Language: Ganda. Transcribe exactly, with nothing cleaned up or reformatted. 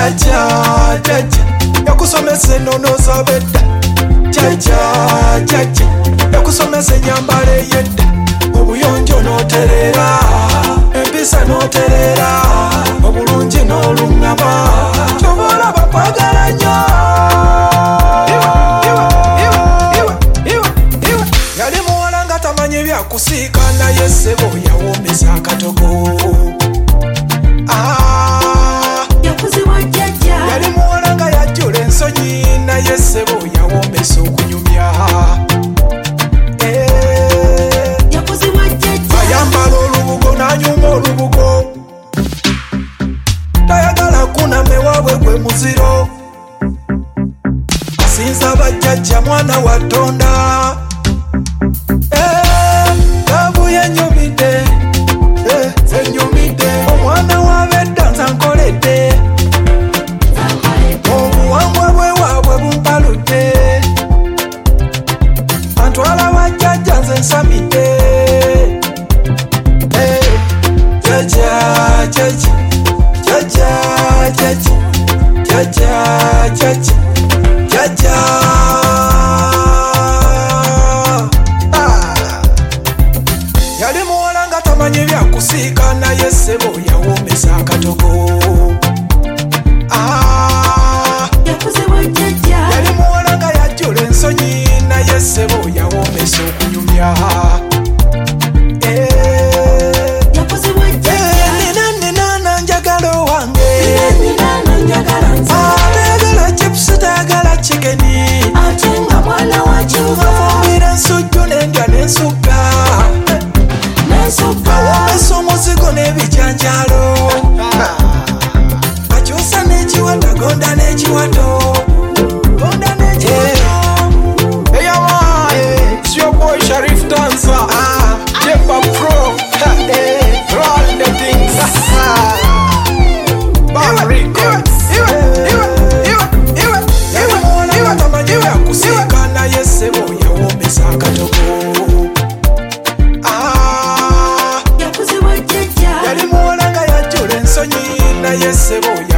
jaja jaja yakusomesa ennono z'abedda jaja jaja yakusomesa ennyambala ey'edda obuyonjo n'oterera empisa n'oterera obulungi n'oluŋŋama kyobola bakwagala nnyo yali muwala nga tamanyi byakusiika naye ssebo yawoomesa akatogo yali muwala nga yajjula ensonyi naye ssebo yawoomesa okunyumya ayambala olubugo n'anyuma olubugo tayagala kunama ewaabwe gwe muziro asinza bajjajja mwana wa Tonda kavuye ennyumidde ennyumidde omwana w'abedda nza nkoledde obuwangwa bwe waabwe bumpaludde antwala bajjajja nze nsamidde jaja jaja jaja jaja jaja jaja jaja yali muwala nga tamanyi byakusiika naye ssebo yawoomesa akatogo yali muwala nga yajjula ensonyi naye ssebo yawoomesa okunyumya nina njagala owange tayagala chipusi tayagala chikeni afumbira ensujju n'endya n'ensukka awoomesa omuzigo n'ebijanjalo akyusa n'ekiwato gonda n'ekiwato gonda n'ekiwato It's your boy Sharif Dancer Jepa Pro Roll the things Bam Records yali muwala nga tamanyi byakusiika naye ssebo yawoomesa akatogo yali muwala nga yajjula ensonyi naye ssebo